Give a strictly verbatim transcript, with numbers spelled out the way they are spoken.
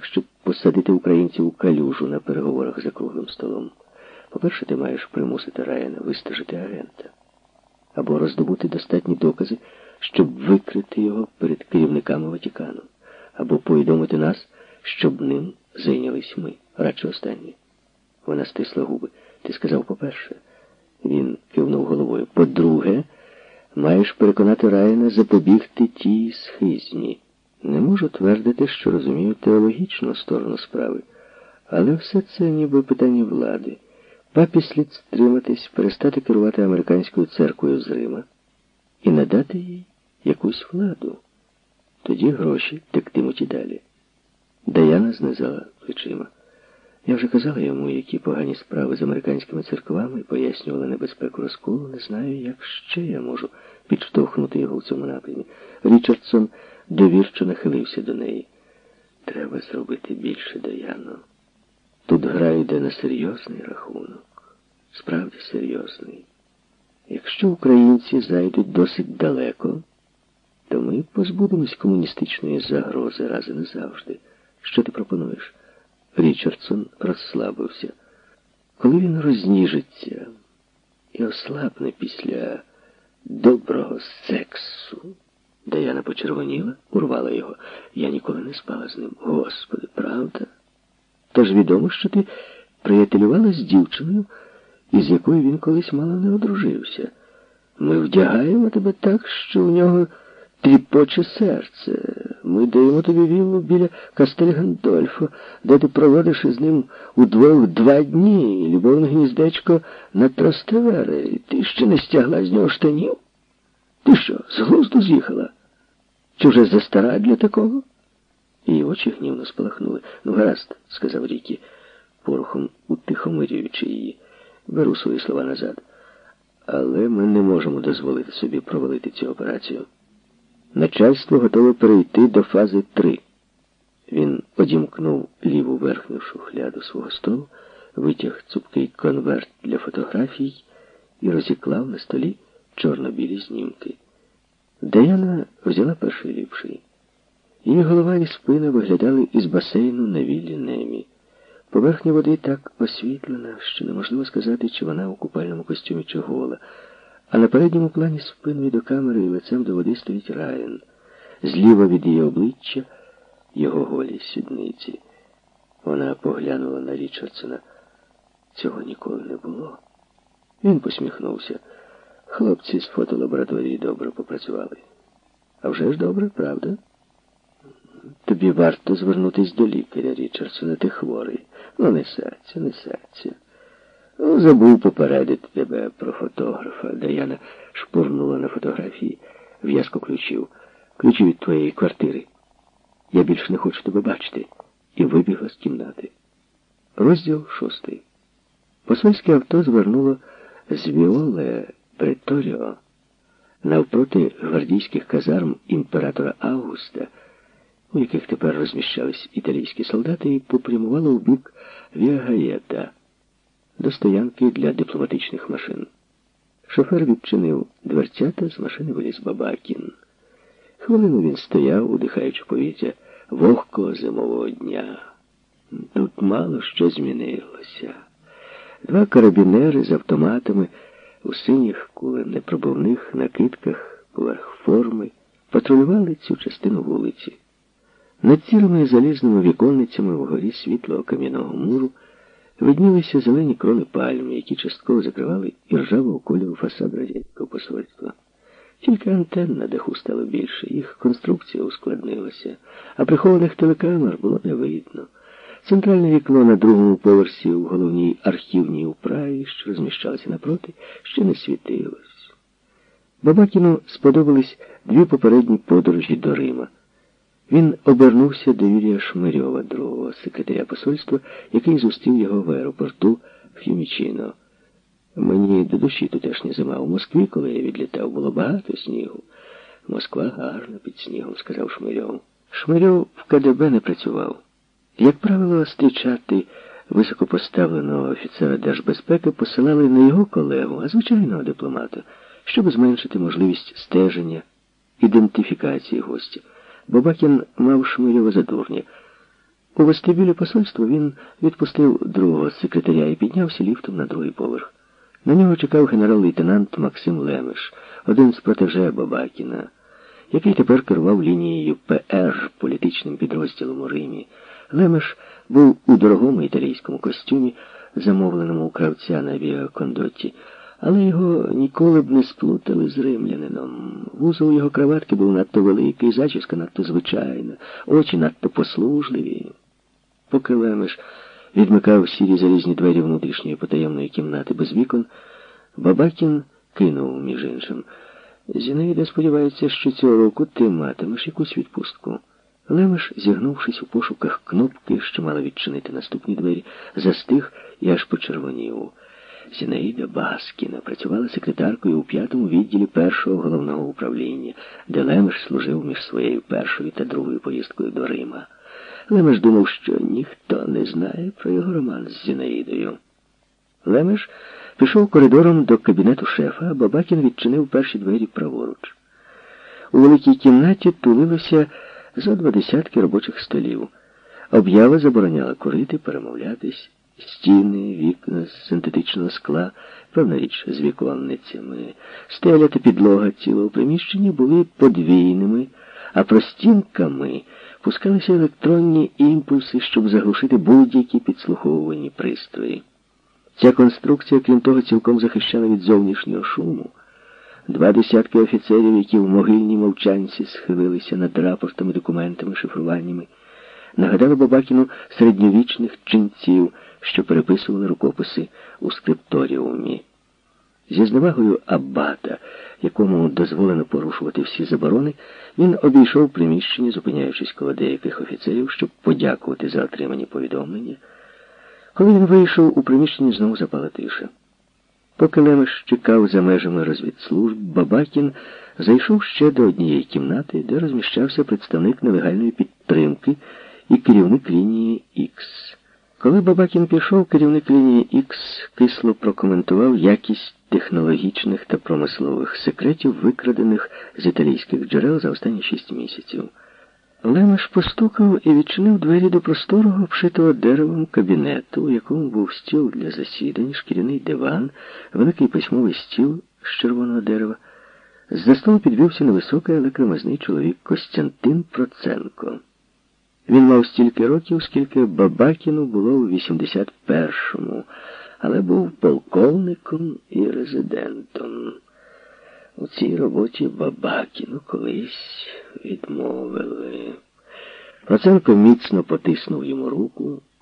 щоб посадити українців у калюжу на переговорах за круглим столом. По-перше, ти маєш примусити Райана вистежити агента. Або роздобути достатні докази, щоб викрити його перед керівниками Ватикану. Або повідомити нас, щоб ним зайнялись ми. Радше останнє. Вона стисла губи. Ти сказав, по-перше. Він кивнув головою. По-друге, маєш переконати Райана запобігти тій схизні. Не можу твердити, що розумію теологічну сторону справи. Але все це ніби питання влади. Папі слід стриматись, перестати керувати американською церквою з Рима і надати їй якусь владу. Тоді гроші тектимуть і далі. Даяна знизала плечима. Я вже казала йому, які погані справи з американськими церквами, і пояснювала небезпеку розколу. Не знаю, як ще я можу підштовхнути його в цьому напрямі. Річардсон довірчо нахилився до неї. Треба зробити більше, Даяно. Тут гра йде на серйозний рахунок. Справді серйозний. Якщо українці зайдуть досить далеко, то ми позбудемось комуністичної загрози раз і назавжди. Що ти пропонуєш? Річардсон розслабився. Коли він розніжиться і ослабне після доброго сексу, Даяна почервоніла, урвала його. Я ніколи не спала з ним. Господи, правда? Тож відомо, що ти приятелювала з дівчиною, із якою він колись мало не одружився. Ми вдягаємо тебе так, що у нього тріпоче серце. Ми даємо тобі віллу біля Кастель Гандольфо, де ти проводиш із ним удвох два дні, любовне гніздечко на Трастевери. Ти ще не стягла з нього штанів? Ти що, з глузду з'їхала? Чи вже застара для такого? Її очі гнівно спалахнули. Ну, гаразд, сказав Рікі, порохом утихомирюючи її. Беру свої слова назад. Але ми не можемо дозволити собі провалити цю операцію. Начальство готове перейти до фази три. Він одімкнув ліву верхню шухляду свого столу, витяг цупкий конверт для фотографій і розіклав на столі чорно-білі знімки. Даяна взяла перший ліпший. Її голова і спина виглядали із басейну на віллі Немі. Поверхня води так освітлена, що неможливо сказати, чи вона у купальному костюмі, чи гола. А на передньому плані спиною до камери і лицем до води стоїть Райан. Зліва від її обличчя його голі сідниці. Вона поглянула на Річардсона. Цього ніколи не було. Він посміхнувся. Хлопці з фотолабораторії добре попрацювали. А вже ж добре, правда? Тобі варто звернутись до лікаря, Річардсона, ти хворий. Ну, не серця, не серця. Ну, забув попередити тебе про фотографа. Даяна шпурнула на фотографії в'язку ключів. Ключі від твоєї квартири. Я більше не хочу тебе бачити. І вибігла з кімнати. Розділ шостий. Посольське авто звернуло з Віоле Преторіо навпроти гвардійських казарм імператора Августа, у яких тепер розміщались італійські солдати, і попрямувало в бік Віа Гаєта, до стоянки для дипломатичних машин. Шофер відчинив дверцята, з машини виліз Бабакін. Хвилину він стояв, удихаючи повітря вогкого зимового дня. Тут мало що змінилося. Два карабінери з автоматами у синіх куленепробивних накидках поверх форми патрулювали цю частину вулиці. Над цілими залізними віконницями вгорі світлого кам'яного муру виднілися зелені крони пальм, які частково закривали іржавого кольору фасад радянського посольства. Тільки антенн на даху стало більше, їх конструкція ускладнилася, а прихованих телекамер було не видно. Центральне вікно на другому поверсі у головній архівній управі, що розміщалося напроти, ще не світилось. Бабакіну сподобались дві попередні подорожі до Рима. Він обернувся до Юрія Шмирьова, другого секретаря посольства, який зустрів його в аеропорту Ф'юмічіно. Мені до душі тутешня зима. У Москві, коли я відлітав, було багато снігу. Москва гарна під снігом, сказав Шмирьов. Шмирьов в КДБ не працював. Як правило, зустрічати високопоставленого офіцера держбезпеки посилали не його колегу, а звичайного дипломата, щоб зменшити можливість стеження, ідентифікації гостя. Бабакін мав Шмирьова за дурня. У вестибюлі посольства він відпустив другого секретаря і піднявся ліфтом на другий поверх. На нього чекав генерал-лейтенант Максим Лемеш, один з протеже Бабакіна, який тепер керував лінією Пе Ер, політичним підрозділом у Римі. Лемеш був у дорогому італійському костюмі, замовленому у кравця на Віа-Кондотті, але його ніколи б не сплутали з римлянином. Вузол його краватки був надто великий, зачіска надто звичайна, очі надто послужливі. Поки Лемеш відмикав сірі залізні двері внутрішньої потаємної кімнати без вікон, Бабакін кинув, між іншим: «Зінаїда сподівається, що цього року ти матимеш якусь відпустку». Лемеш, зігнувшись у пошуках кнопки, що мала відчинити наступні двері, застиг і аж почервонів. Зінаїда Баскіна працювала секретаркою у п'ятому відділі першого головного управління, де Лемеш служив між своєю першою та другою поїздкою до Рима. Лемеш думав, що ніхто не знає про його роман з Зінаїдою. Лемеш пішов коридором до кабінету шефа, а Бабакін відчинив перші двері праворуч. У великій кімнаті тулилося зо два десятки робочих столів. Об'ява забороняла курити, перемовлятись. Стіни, вікна з синтетичного скла, певна річ з віконницями, стеля та підлога цілого приміщення були подвійними, а простінками пускалися електронні імпульси, щоб заглушити будь-які підслуховувальні пристрої. Ця конструкція, крім того, цілком захищала від зовнішнього шуму. Два десятки офіцерів, які в могильній мовчанці схилилися над рапортами, документами, шифруваннями, нагадали Бабакіну середньовічних ченців, що переписували рукописи у скрипторіумі. Зі зневагою аббата, якому дозволено порушувати всі заборони, він обійшов приміщення, зупиняючись коло деяких офіцерів, щоб подякувати за отримані повідомлення. Коли він вийшов, у приміщенні знову запала тиша. Поки Лемеш чекав за межами розвідслужб, Бабакін зайшов ще до однієї кімнати, де розміщався представник нелегальної підтримки і керівник лінії Ікс. Коли Бабакін пішов, керівник лінії Ікс кисло прокоментував якість технологічних та промислових секретів, викрадених з італійських джерел за останні шість місяців. Лемеш постукав і відчинив двері до просторого, обшитого деревом кабінету, у якому був стіл для засідань, шкіряний диван, великий письмовий стіл з червоного дерева. З-за столу підвівся невисокий, але кремезний чоловік Костянтин Проценко. Він мав стільки років, скільки Бабакіну було у вісімдесят першому, але був полковником і резидентом. У цій роботі Бабакіну колись відмовили. Проценко міцно потиснув йому руку.